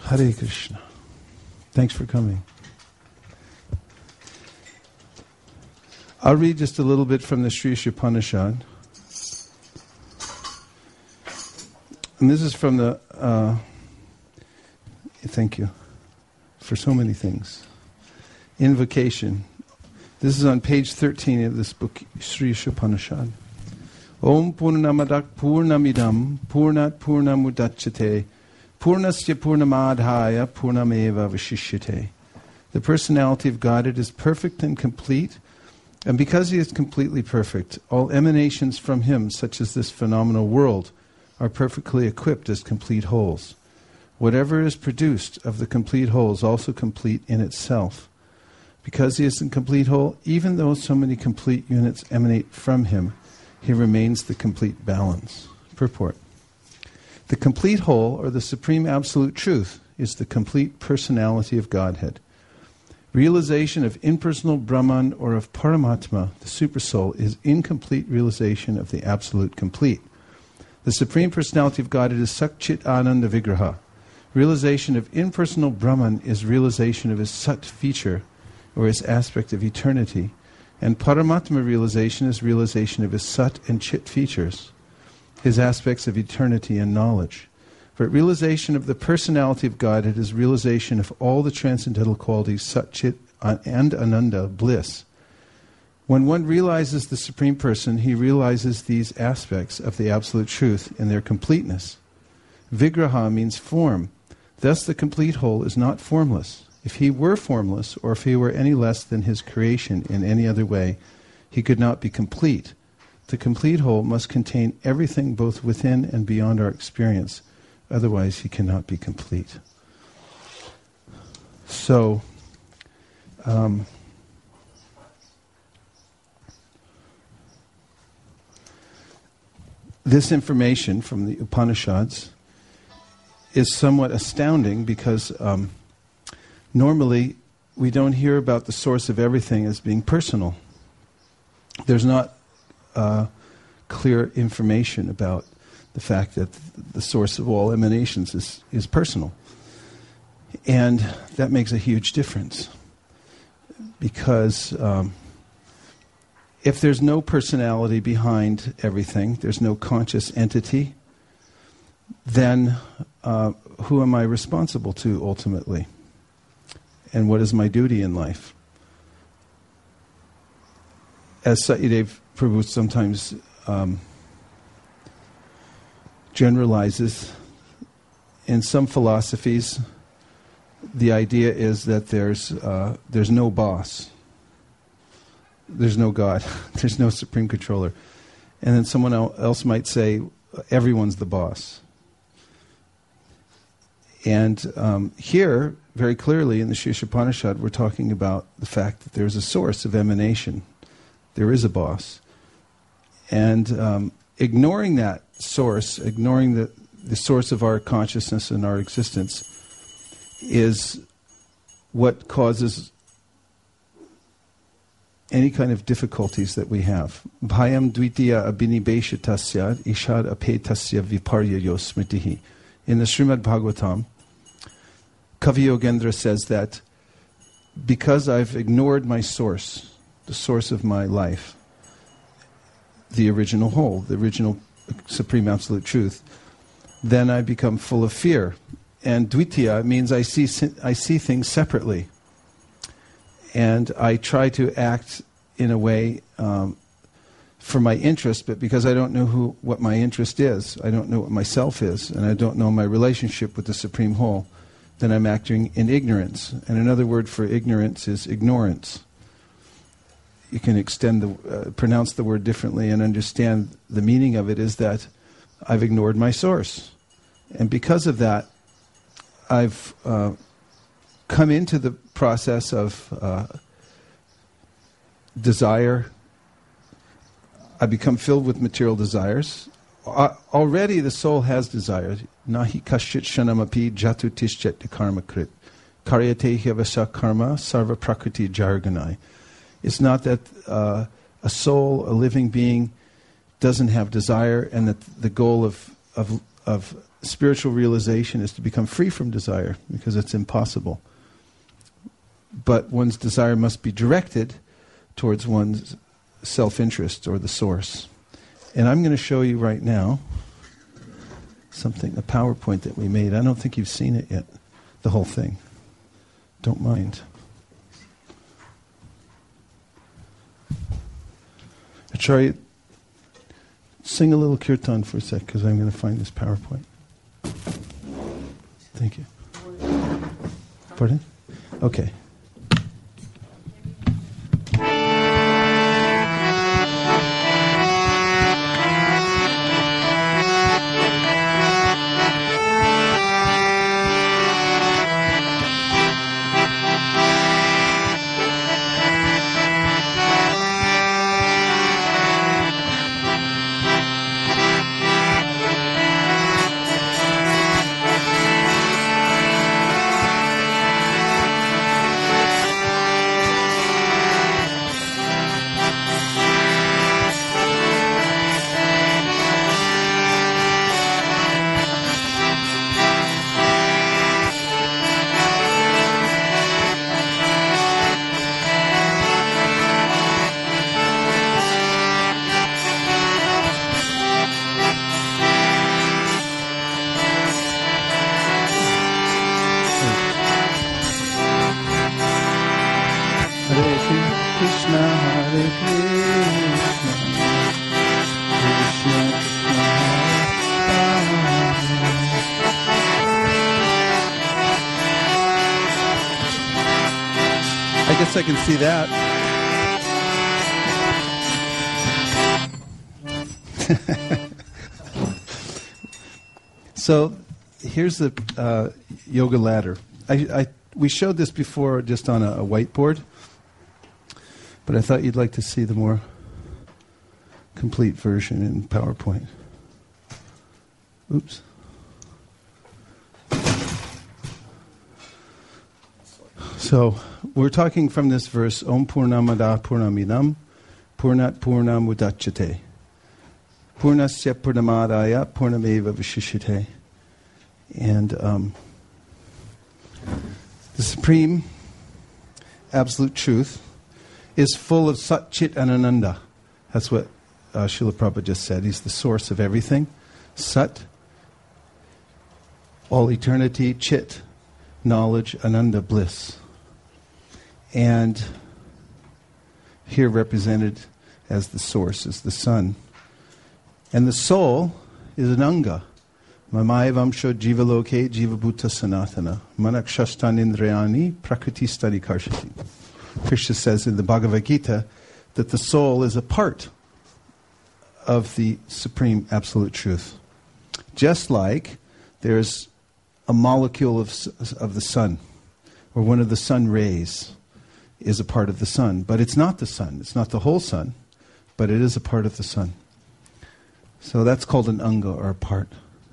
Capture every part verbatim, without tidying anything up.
Hare Krishna. Thanks for coming. I'll read just a little bit from the Sri Upanishad. And this is from the, uh, thank you for so many things. Invocation. This is on page thirteen of this book, Sri Upanishad. Om Purnamadak Purnamidam Purnat Purnamudachyate Purnasya Purnamadhaya Purnameva Vashishyate. The personality of Godhead is perfect and complete, and because He is completely perfect, all emanations from Him, such as this phenomenal world, are perfectly equipped as complete wholes. Whatever is produced of the complete whole is also complete in itself. Because He is a complete whole, even though so many complete units emanate from Him, He remains the complete balance. Purport. The complete whole, or the supreme absolute truth, is the complete personality of Godhead. Realization of impersonal Brahman or of Paramatma, the Supersoul, is incomplete realization of the absolute complete. The Supreme Personality of Godhead is Sat Chit Ananda Vigraha. Realization of impersonal Brahman is realization of His Sat feature, or His aspect of eternity, and Paramatma realization is realization of His Sat and Chit features, His aspects of eternity and knowledge. But realization of the personality of Godhead is realization of all the transcendental qualities, Sat, Chit, and Ananda, bliss. When one realizes the Supreme Person, he realizes these aspects of the Absolute Truth in their completeness. Vigraha means form. Thus the complete whole is not formless. If He were formless, or if He were any less than His creation in any other way, He could not be complete. The complete whole must contain everything both within and beyond our experience. Otherwise, He cannot be complete. So, um, this information from the Upanishads is somewhat astounding because um, normally we don't hear about the source of everything as being personal. There's not uh, clear information about the fact that the source of all emanations is, is personal. And that makes a huge difference. Because um, if there's no personality behind everything, there's no conscious entity, then uh, who am I responsible to ultimately? And what is my duty in life? As Satyadev Prabhu sometimes um, generalizes, in some philosophies, the idea is that there's uh, there's no boss, there's no God, there's no supreme controller, and then someone else might say everyone's the boss. And um, here, very clearly in the Sri Upanishad, we're talking about the fact that there's a source of emanation. There is a boss. And um, ignoring that source, ignoring the, the source of our consciousness and our existence, is what causes any kind of difficulties that we have. Bhayam dvitiya abhinibeshatasya ishad apetasya viparyayo smritihi. In the Srimad Bhagavatam, Kavi Yogendra says that because I've ignored my source, the source of my life, the original whole, the original supreme absolute truth, then I become full of fear. And dvitiya means I see I see things separately. And I try to act in a way um, for my interest, but because I don't know who what my interest is, I don't know what myself is, and I don't know my relationship with the Supreme Whole, then I'm acting in ignorance. And another word for ignorance is ignorance. You can extend the, uh, pronounce the word differently and understand the meaning of it is that I've ignored my source. And because of that, I've uh, come into the process of uh, desire. I become filled with material desires. Uh, already the soul has desires. Nahi kashit shanamapi jatu tishchet karma krit. Karyate hyavasa karma sarva prakriti jarganai. It's not that uh, a soul, a living being, doesn't have desire, and that the goal of of of spiritual realization is to become free from desire, because it's impossible. But one's desire must be directed towards one's self-interest or the source. And I'm going to show you right now something, a PowerPoint that we made. I don't think you've seen it yet, the whole thing. Don't mind. Acharya, sing a little kirtan for a sec, because I'm going to find this PowerPoint. Thank you. Pardon? Okay. I guess I can see that. So here's the uh, yoga ladder. I, I we showed this before just on a, a whiteboard, but I thought you'd like to see the more complete version in PowerPoint. Oops. So we're talking from this verse, Om Purnamada Purnamidam Purnat Purnam Udachyate Purnasya Purnamadaya Purnameva Vishishite. And um, the supreme absolute truth is full of Sat, Chit, and Ananda. That's what uh, Srila Prabhupada just said. He's the source of everything. Sat, all eternity, Chit, knowledge, Ananda, bliss. And here represented as the source is the sun. And the soul is an anga. Mamayavamsho jivaloke jivabhuta sanatana. Manakshastan indriyani prakriti stani karshati. Krishna says in the Bhagavad Gita that the soul is a part of the supreme absolute truth. Just like there's a molecule of, of the sun, or one of the sun rays is a part of the sun. But it's not the sun. It's not the whole sun, but it is a part of the sun. So that's called an anga, or a part.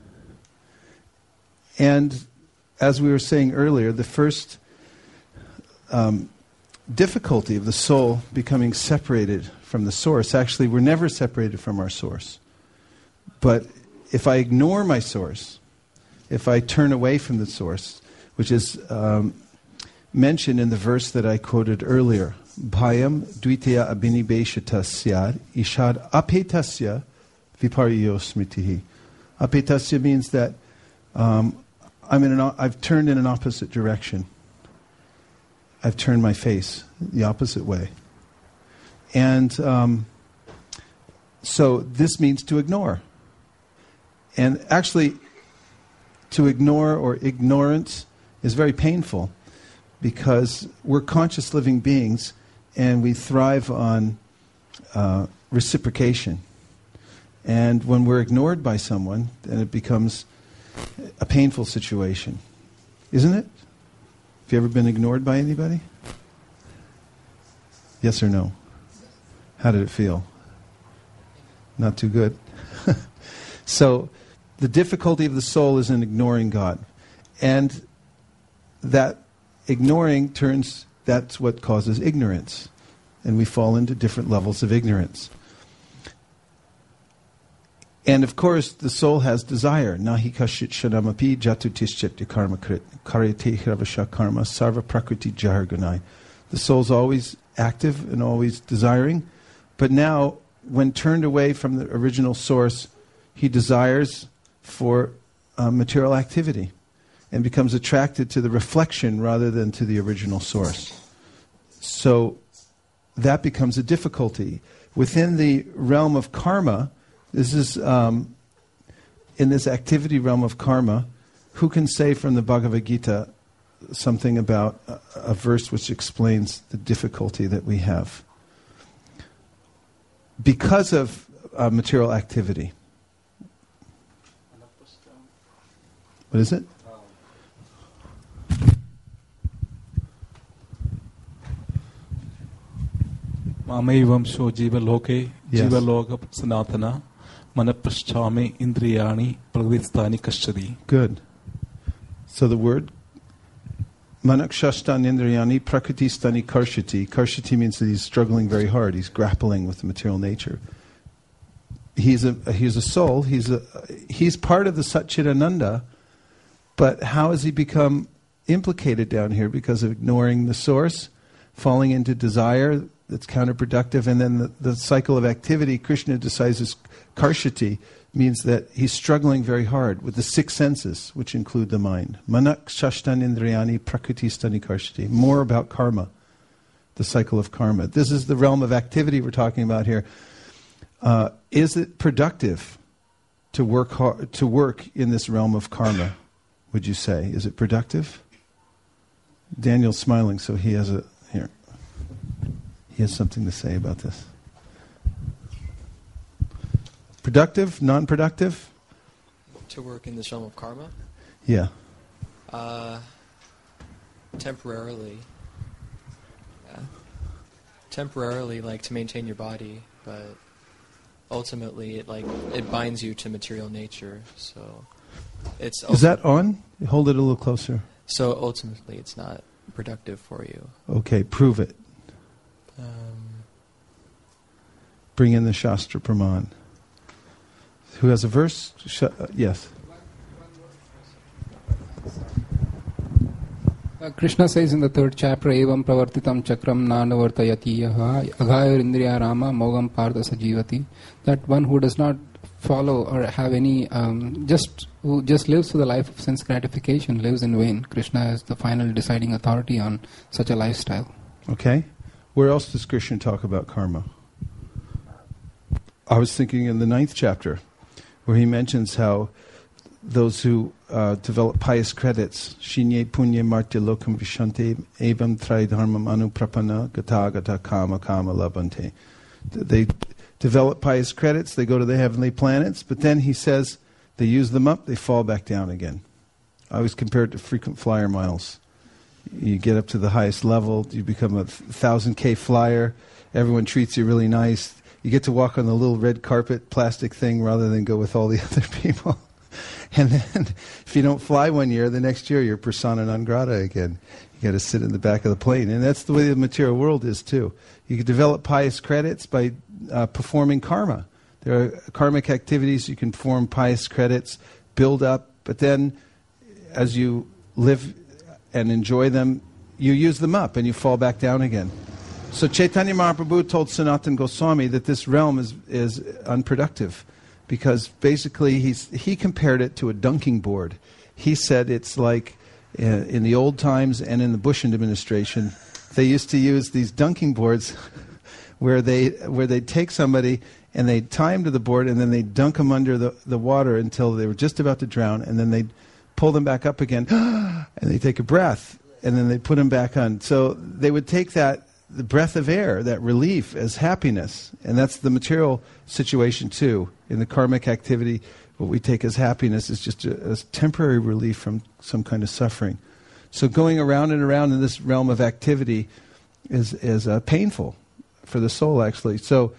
And as we were saying earlier, the first um, difficulty of the soul becoming separated from the source, actually we're never separated from our source. But if I ignore my source, if I turn away from the source, which is um, mentioned in the verse that I quoted earlier, Bhayam dvitiya abhinibeshata syad ishad apetasya viparyo smritihi. Apetasya means that um, I'm in an, I've turned in an opposite direction. I've turned my face the opposite way. And um, so this means to ignore. And actually, to ignore or ignorance is very painful, because we're conscious living beings and we thrive on uh, reciprocation. And when we're ignored by someone, then it becomes a painful situation. Isn't it? Have you ever been ignored by anybody? Yes or no? How did it feel? Not too good. So the difficulty of the soul is in ignoring God. And that ignoring turns, that's what causes ignorance. And we fall into different levels of ignorance. And of course, the soul has desire. Nahi kashit shanamapi jatu tishchet karma karite hravasha karma sarva prakriti jahargunai. The soul's always active and always desiring. But now, when turned away from the original source, he desires for uh, material activity and becomes attracted to the reflection rather than to the original source. So that becomes a difficulty. Within the realm of karma, this is, um, in this activity realm of karma, who can say from the Bhagavad Gita something about a, a verse which explains the difficulty that we have? Because of uh, material activity. What is it? Mamevamsho jivaloke jivalokam sanatana manapaschame indriyani pravidistani kashchadi. Good. So the word manakshastan indriyani prakriti-stani karshati. Karshati means that he's struggling very hard. He's grappling with the material nature. He's a he's a soul. He's a he's part of the Satchidananda, but how has he become implicated down here? Because of ignoring the source, falling into desire that's counterproductive, and then the, the cycle of activity, Krishna decides is karshati, means that he's struggling very hard with the six senses, which include the mind. Manak shashtan indriyani prakriti stani karshati. More about karma, the cycle of karma. This is the realm of activity we're talking about here. Uh, is it productive to work hard, to work in this realm of karma? Would you say, is it productive? Daniel's smiling, so he has a here. He has something to say about this. Productive, non-productive? To work in this realm of karma? Yeah. Uh, temporarily. Yeah. Temporarily, like to maintain your body, but ultimately it like it binds you to material nature. So it's Is that on? Hold it a little closer. So ultimately it's not productive for you. Okay, prove it. Um, Bring in the Shastra Praman. Who has a verse? Sh- uh, yes. Uh, Krishna says in the third chapter, Evam pravartitam chakram nanavartayati yaha aghayur indriya rama mogam partha sajivati. That one who does not follow or have any, um, just who just lives for the life of sense gratification, lives in vain. Krishna is the final deciding authority on such a lifestyle. Okay. Where else does Krishna talk about karma? I was thinking in the ninth chapter, where he mentions how those who uh, develop pious credits, shinye punye martya lokam vishante evam tridharmam anuprapana gata gata kama kama labante. They develop pious credits, they go to the heavenly planets, but then he says they use them up, they fall back down again. I always compare it to frequent flyer miles. You get up to the highest level, you become a thousand K flyer, everyone treats you really nice. You get to walk on the little red carpet plastic thing rather than go with all the other people. And then if you don't fly one year, the next year you're persona non grata again. You got to sit in the back of the plane. And that's the way the material world is too. You can develop pious credits by uh, performing karma. There are karmic activities, you can perform pious credits, build up, but then as you live and enjoy them, you use them up and you fall back down again. So Chaitanya Mahaprabhu told Sanatana Goswami that this realm is is unproductive, because basically he's he compared it to a dunking board. He said it's like uh, in the old times and in the Bush administration, they used to use these dunking boards where they where they'd take somebody and they'd tie him to the board and then they'd dunk them under the, the water until they were just about to drown, and then they'd pull them back up again and they'd take a breath and then they'd put them back on. So they would take that the breath of air, that relief, as happiness. And that's the material situation too. In the karmic activity, what we take as happiness is just a, a temporary relief from some kind of suffering. So going around and around in this realm of activity is, is uh, painful for the soul, actually. So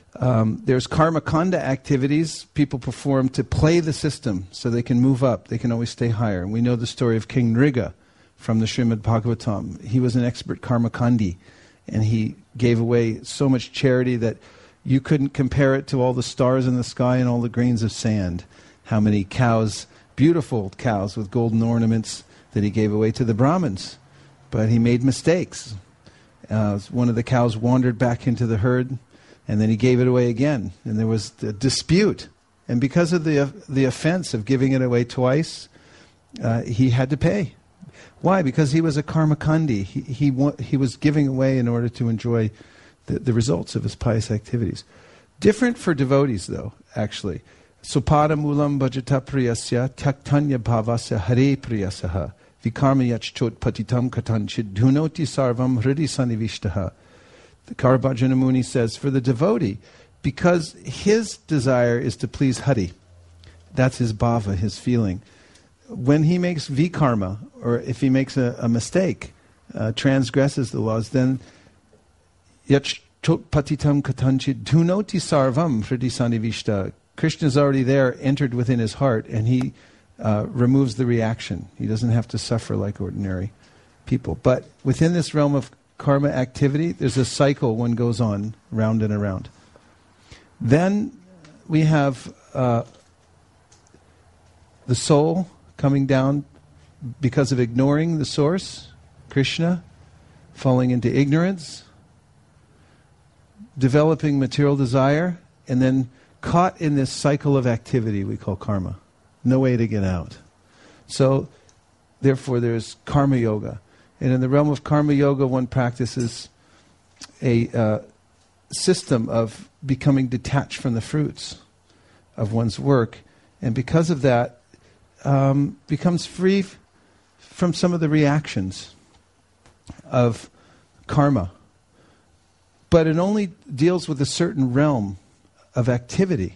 um, there's karma kanda activities people perform to play the system so they can move up, they can always stay higher. And we know the story of King Nriga from the Srimad Bhagavatam. He was an expert karma kandi. And he gave away so much charity that you couldn't compare it to all the stars in the sky and all the grains of sand. How many cows, beautiful cows with golden ornaments that he gave away to the Brahmins. But he made mistakes. Uh, one of the cows wandered back into the herd, and then he gave it away again. And there was a dispute. And because of the uh, the offense of giving it away twice, uh, he had to pay. Why? Because he was a karmakandi. He he, wa- he was giving away in order to enjoy the, the results of his pious activities. Different for devotees, though, actually. Supada mulam bhajata priyasya tyaktanya bhavasya hare priyasaha vikarma yachchot patitam katanchid dhunoti sarvam hridi sanivishtaha. The Karabhajana Muni says, for the devotee, because his desire is to please Hari, that's his bhava, his feeling. When he makes vikarma, or if he makes a, a mistake, uh, transgresses the laws, then yachchot patitam katanchid dhunoti sarvam hridi sanivishtaha. Krishna is already there, entered within his heart, and he uh, removes the reaction. He doesn't have to suffer like ordinary people. But within this realm of karma activity, there's a cycle one goes on, round and around. Then we have uh, the soul coming down because of ignoring the source, Krishna, falling into ignorance, developing material desire, and then caught in this cycle of activity we call karma. No way to get out. So, therefore, there's karma yoga. And in the realm of karma yoga, one practices a uh, system of becoming detached from the fruits of one's work. And because of that, um, becomes free f- from some of the reactions of karma. But it only deals with a certain realm of activity.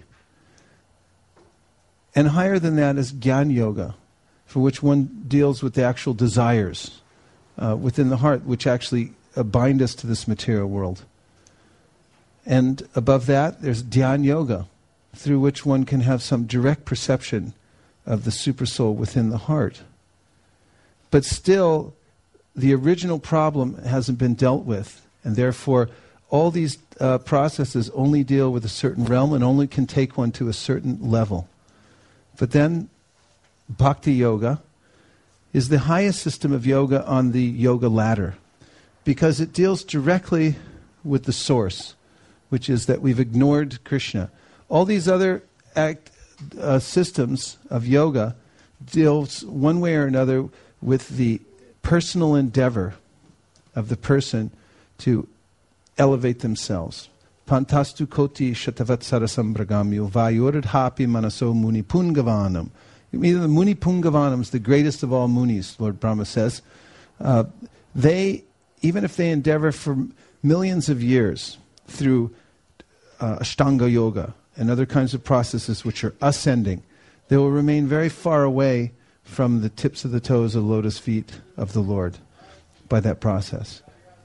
And higher than that is Gyan Yoga, for which one deals with the actual desires uh, within the heart, which actually uh, bind us to this material world. And above that, there's Dhyan Yoga, through which one can have some direct perception of the Supersoul within the heart. But still, the original problem hasn't been dealt with, and therefore all these uh, processes only deal with a certain realm and only can take one to a certain level. But then, Bhakti Yoga is the highest system of yoga on the yoga ladder, because it deals directly with the source, which is that we've ignored Krishna. All these other act, uh, systems of yoga deals one way or another with the personal endeavor of the person to elevate themselves. Pantastu koti shatavat sarasambragamyo vayuradhapi manaso muni pungavanam. Even the Muni Pungavanam is the greatest of all munis, Lord Brahma says. Uh, they, even if they endeavor for millions of years through uh, Ashtanga Yoga and other kinds of processes which are ascending, they will remain very far away from the tips of the toes of the lotus feet of the Lord by that process.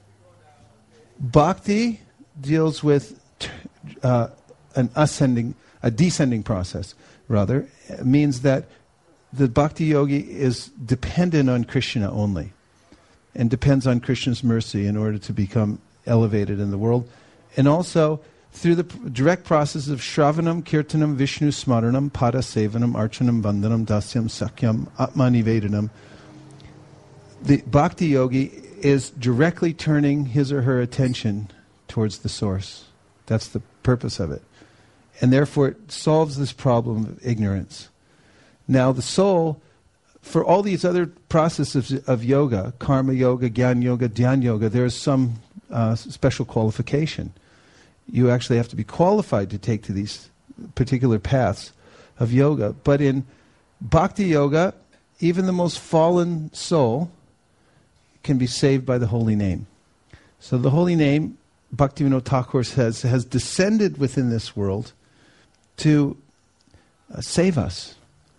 Bhakti deals with uh, an ascending, a descending process, rather. It means that the bhakti yogi is dependent on Krishna only, and depends on Krishna's mercy in order to become elevated in the world. And also, through the p- direct process of Shravanam, Kirtanam, Vishnu Smaranam, Pada Sevanam, Archanam, Vandanam, Dasyam, Sakyam, Atmanivedanam, the bhakti yogi is directly turning his or her attention towards the source. That's the purpose of it. And therefore it solves this problem of ignorance. Now the soul, for all these other processes of yoga, karma yoga, gyan yoga, dhyan yoga, there's some uh, special qualification. You actually have to be qualified to take to these particular paths of yoga. But in bhakti yoga, even the most fallen soul can be saved by the holy name. So the holy name, Bhaktivinoda Thakur says, has descended within this world to uh, save us.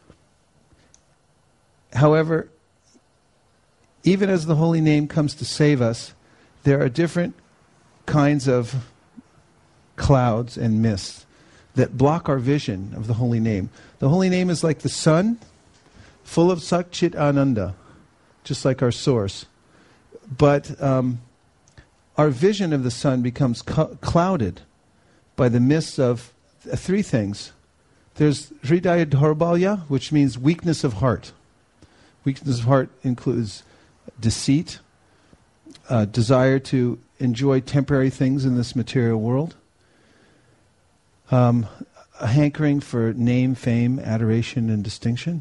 However, even as the holy name comes to save us, there are different kinds of clouds and mists that block our vision of the holy name. The holy name is like the sun, full of Sat Chit Ananda, just like our source. But um, our vision of the sun becomes cu- clouded by the mists of uh, three things. There's Hridaya Dhaurbalya, which means weakness of heart. Weakness of heart includes deceit, uh, desire to enjoy temporary things in this material world, um, a hankering for name, fame, adoration, and distinction.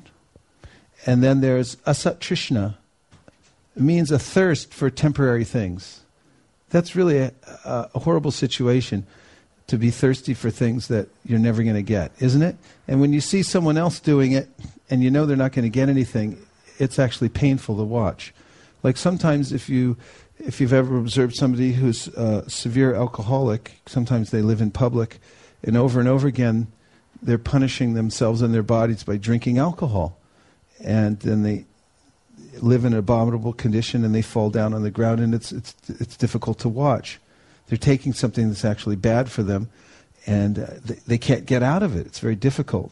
And then there's Asat Trishna. It means a thirst for temporary things. That's really a, a, a horrible situation, to be thirsty for things that you're never going to get, isn't it? And when you see someone else doing it and you know they're not going to get anything, it's actually painful to watch. Like sometimes if, you, if you've ever observed somebody who's a severe alcoholic, sometimes they live in public, and over and over again they're punishing themselves and their bodies by drinking alcohol. And then they live in an abominable condition and they fall down on the ground, and it's it's it's difficult to watch. They're taking something that's actually bad for them, and uh, they, they can't get out of it. It's very difficult.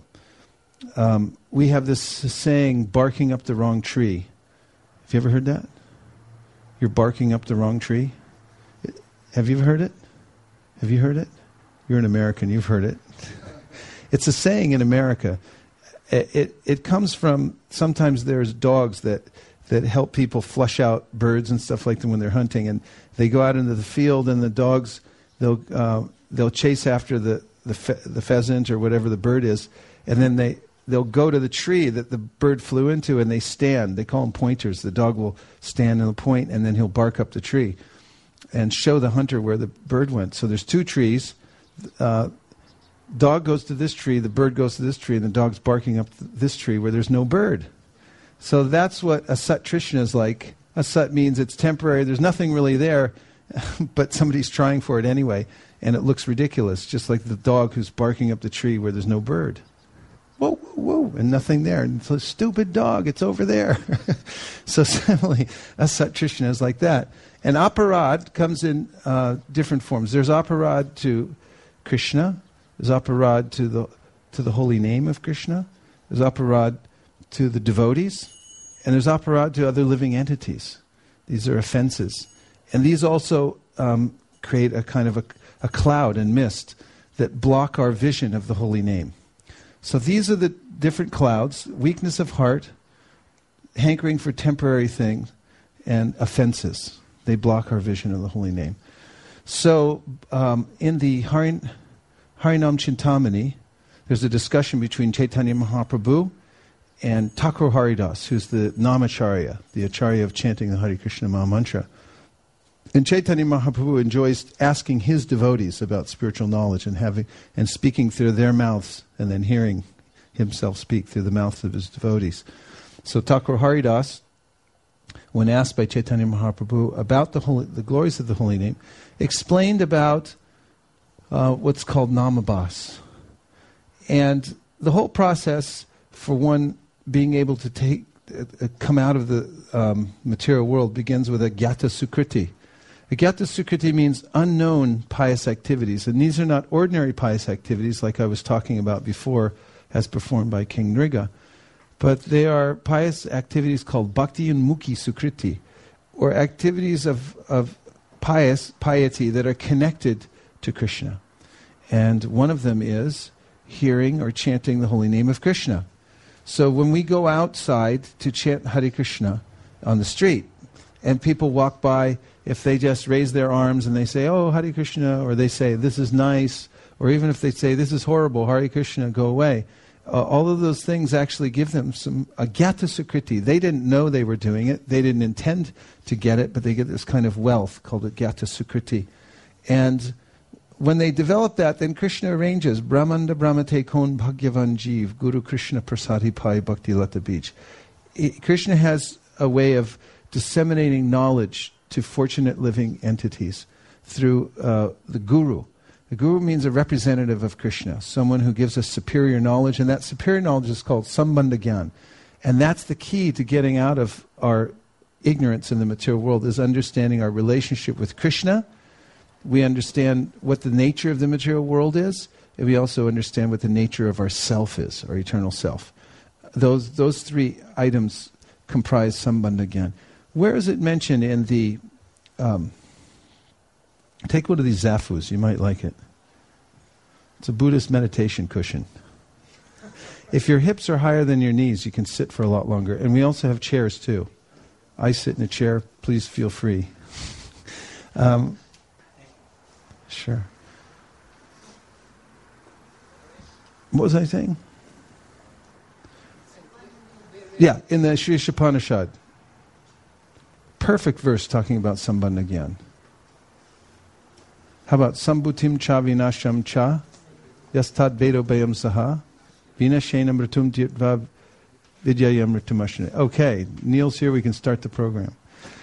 Um, we have this saying, barking up the wrong tree. Have you ever heard that? You're barking up the wrong tree? Have you ever heard it? Have you heard it? You're an American, you've heard it. It's a saying in America. It, it it comes from, sometimes there's dogs that that help people flush out birds and stuff like that when they're hunting, and they go out into the field, and the dogs, they'll uh, they'll chase after the the, fe- the pheasant or whatever the bird is, and then they they'll go to the tree that the bird flew into, and they stand. They call them pointers. The dog will stand in the point, and then he'll bark up the tree and show the hunter where the bird went. So there's two trees. Uh, dog goes to this tree, the bird goes to this tree, and the dog's barking up th- this tree where there's no bird. So that's what Asat Trishna is like. Asat means it's temporary, there's nothing really there, but somebody's trying for it anyway, and it looks ridiculous, just like the dog who's barking up the tree where there's no bird. Whoa, whoa, whoa, and nothing there. And it's a stupid dog, it's over there. So similarly, Asat Trishna is like that. And aparad comes in uh, different forms. There's aparad to Krishna, there's aparad to the to the holy name of Krishna, there's aparad to the devotees, and there's aparad to other living entities. These are offenses. And these also um, create a kind of a, a cloud and mist that block our vision of the holy name. So these are the different clouds: weakness of heart, hankering for temporary things, and offenses. They block our vision of the holy name. So um, in the Harin, Harinam Chintamani, there's a discussion between Chaitanya Mahaprabhu and Thakur Haridas, who's the Namacharya, the Acharya of chanting the Hare Krishna Maha Mantra. And Chaitanya Mahaprabhu enjoys asking his devotees about spiritual knowledge and having and speaking through their mouths, and then hearing himself speak through the mouths of his devotees. So Thakur Haridas, when asked by Chaitanya Mahaprabhu about the holy, the glories of the holy name, explained about uh, what's called namabhas. And the whole process for one being able to take, uh, come out of the um, material world begins with a Gyata Sukriti. A Gyata Sukriti means unknown pious activities, and these are not ordinary pious activities like I was talking about before as performed by King Nriga, but they are pious activities called Bhakti and Mukhi Sukriti, or activities of, of pious piety that are connected to Krishna. And one of them is hearing or chanting the holy name of Krishna. So when we go outside to chant Hare Krishna on the street, and people walk by, if they just raise their arms and they say, oh, Hare Krishna, or they say, this is nice, or even if they say, this is horrible, Hare Krishna, go away, uh, all of those things actually give them some a Gyata Sukriti. They didn't know they were doing it, they didn't intend to get it, but they get this kind of wealth called a Gyata Sukriti. And when they develop that, then Krishna arranges Brahmanda Brahmate Kon Bhagyavan Jeev Guru Krishna Prasadi Pai Bhakti Lata Beach. Krishna has a way of disseminating knowledge to fortunate living entities through uh, the Guru. The Guru means a representative of Krishna, someone who gives us superior knowledge, and that superior knowledge is called Sambandha Gyan. And that's the key to getting out of our ignorance in the material world, is understanding our relationship with Krishna. We understand what the nature of the material world is, and we also understand what the nature of our self is, our eternal self. Those those three items comprise Sambandha Gyan. Where is it mentioned in the... Um, take one of these Zafus, you might like it. It's a Buddhist meditation cushion. If your hips are higher than your knees, you can sit for a lot longer. And we also have chairs too. I sit in a chair. Please feel free. um, sure. What was I saying? Yeah, in the Sri Shapanishad. Perfect verse talking about Sambandha Gyan. How about Sambhutim cha vinasham cha yastad vedo bayam saha vinashenam ratum dyatva vidyayam ratumashane. Okay, Neil's here, we can start the program.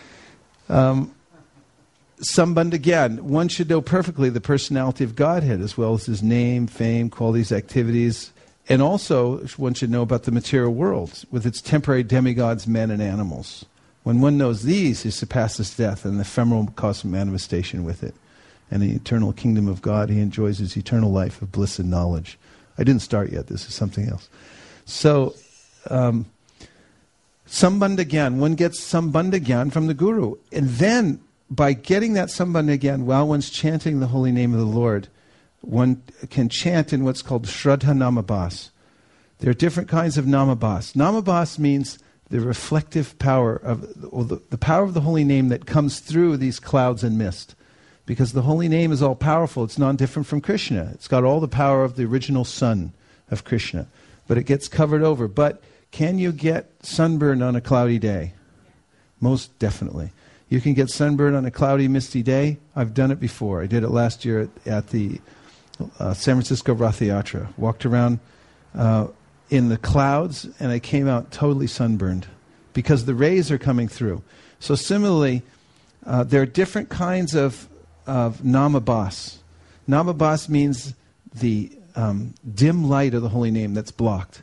Um, Sambandha Gyan. One should know perfectly the personality of Godhead as well as his name, fame, qualities, activities. And also, one should know about the material world with its temporary demigods, men, and animals. When one knows these, he surpasses death and the ephemeral cosmic manifestation with it. And the eternal kingdom of God, he enjoys his eternal life of bliss and knowledge. I didn't start yet. This is something else. So, um, Sambandha Gyan. One gets Sambandha Gyan from the Guru. And then, by getting that Sambandha Gyan while one's chanting the holy name of the Lord, one can chant in what's called Shraddha Namabhas. There are different kinds of Namabhas. Namabhas means the reflective power of, or the, the power of the holy name that comes through these clouds and mist. Because the holy name is all powerful. It's non-different from Krishna. It's got all the power of the original sun of Krishna. But it gets covered over. But can you get sunburn on a cloudy day? Most definitely. You can get sunburn on a cloudy, misty day. I've done it before. I did it last year at, at the uh, San Francisco Ratha Yatra. Walked around uh, in the clouds, and I came out totally sunburned because the rays are coming through. So similarly, uh, there are different kinds of, of namabhas. Namabhas means the um, dim light of the holy name that's blocked.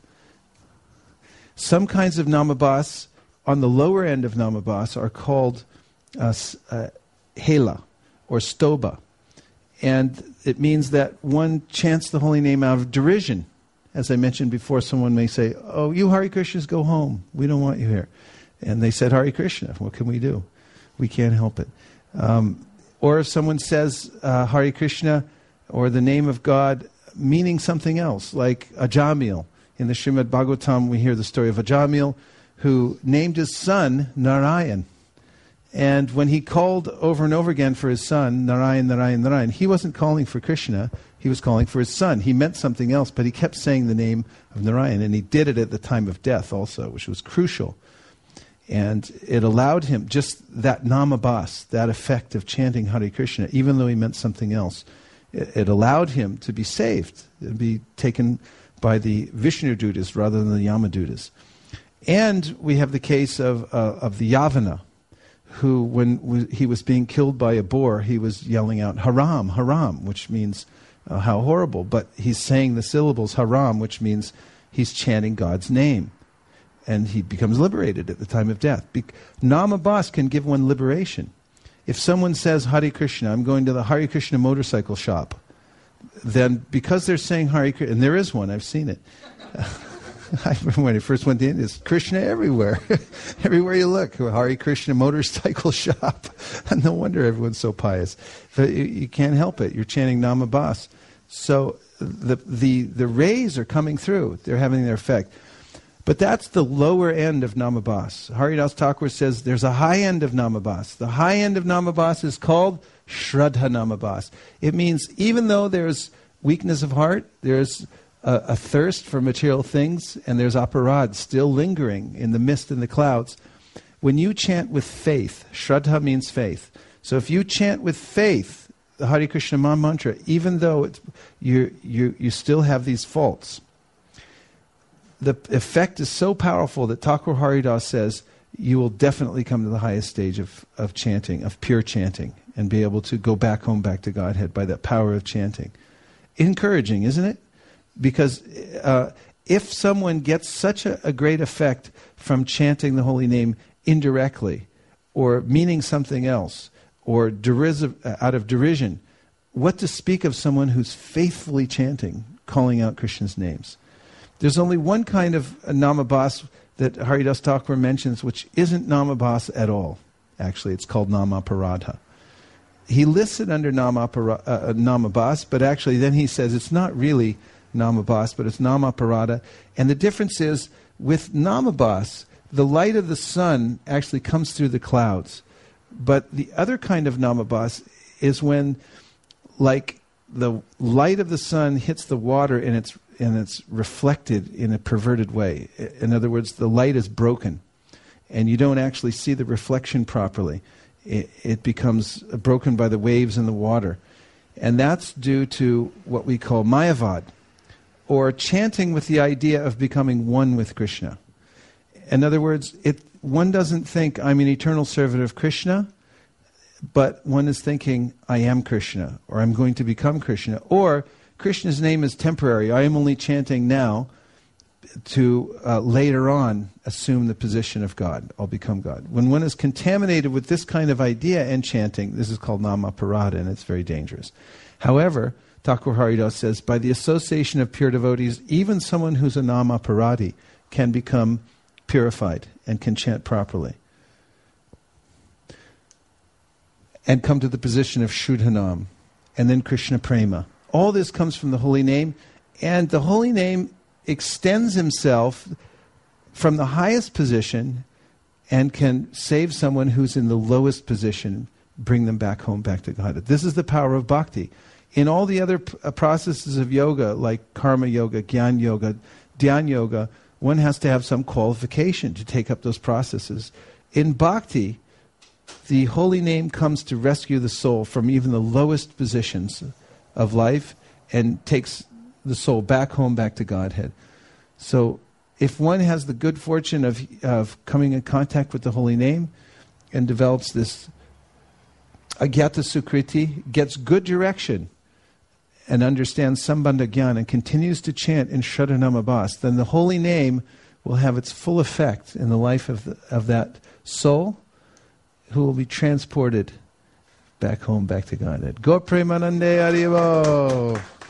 Some kinds of namabhas on the lower end of namabhas are called uh, uh, hela or stoba. And it means that one chants the holy name out of derision. As I mentioned before, someone may say, oh, you Hare Krishnas, go home. We don't want you here. And they said, Hare Krishna. What can we do? We can't help it. Um, or if someone says uh, Hare Krishna or the name of God meaning something else, like Ajamil. In the Srimad Bhagavatam, we hear the story of Ajamil, who named his son Narayan. And when he called over and over again for his son, Narayan, Narayan, Narayan, he wasn't calling for Krishna, he was calling for his son. He meant something else, but he kept saying the name of Narayan, and he did it at the time of death also, which was crucial. And it allowed him, just that namabhas, that effect of chanting Hare Krishna, even though he meant something else, it, it allowed him to be saved, to be taken by the Vishnu Dutas rather than the Yamadutas. And we have the case of, uh, of the Yavana, who, when w- he was being killed by a boar, he was yelling out, Haram, Haram, which means uh, how horrible. But he's saying the syllables Haram, which means he's chanting God's name. And he becomes liberated at the time of death. Be- Namabhas can give one liberation. If someone says, Hare Krishna, I'm going to the Hare Krishna motorcycle shop, then because they're saying Hare Krishna, and there is one, I've seen it. I remember when I first went in, there's Krishna everywhere. Everywhere you look, Hare Krishna motorcycle shop. No wonder everyone's so pious. But you, you can't help it. You're chanting Namabhas. So the, the, the rays are coming through. They're having their effect. But that's the lower end of Namabhas. Haridas Thakur says there's a high end of Namabhas. The high end of Namabhas is called Shraddha Namabhas. It means even though there's weakness of heart, there's a, a thirst for material things, and there's aparad still lingering in the mist and the clouds. When you chant with faith, Shraddha means faith. So if you chant with faith, the Hare Krishna Maha Mantra, even though it's, you you you still have these faults, the effect is so powerful that Thakur Haridas says you will definitely come to the highest stage of, of chanting, of pure chanting, and be able to go back home, back to Godhead by that power of chanting. Encouraging, isn't it? Because uh, if someone gets such a, a great effect from chanting the holy name indirectly, or meaning something else, or derisive, uh, out of derision, what to speak of someone who's faithfully chanting, calling out Krishna's names? There's only one kind of namabhas that Haridas Thakur mentions, which isn't namabhas at all. Actually, it's called namaparadha. he lists it under Namapara, uh, Namabhas, but actually then he says it's not really Namabhas, but it's Namaparada. And the difference is, with Namabhas, the light of the sun actually comes through the clouds. But the other kind of Namabhas is when, like, the light of the sun hits the water and it's and it's reflected in a perverted way. In other words, the light is broken, and you don't actually see the reflection properly. It, it becomes broken by the waves in the water. And that's due to what we call Mayavad, or chanting with the idea of becoming one with Krishna. In other words, it one doesn't think, I'm an eternal servant of Krishna, but one is thinking, I am Krishna, or I'm going to become Krishna, or Krishna's name is temporary. I am only chanting now to uh, later on assume the position of God. I'll become God. When one is contaminated with this kind of idea and chanting, this is called Namaparada, and it's very dangerous. However, Thakur Haridas says, by the association of pure devotees, even someone who's a Namaparadi can become purified and can chant properly and come to the position of Shuddhanam, and then Krishna Prema. All this comes from the holy name, and the holy name extends himself from the highest position and can save someone who's in the lowest position, bring them back home, back to God. This is the power of bhakti. In all the other p- processes of yoga, like karma yoga, jnana yoga, dhyana yoga, one has to have some qualification to take up those processes. In bhakti, the holy name comes to rescue the soul from even the lowest positions of life and takes the soul back home, back to Godhead. So if one has the good fortune of of coming in contact with the holy name and develops this agyata sukriti, gets good direction and understands sambandha jnana and continues to chant in Shraddhanamabhas, then the holy name will have its full effect in the life of the, of that soul, who will be transported back home, back to Godhead. Go Premanande Haribo!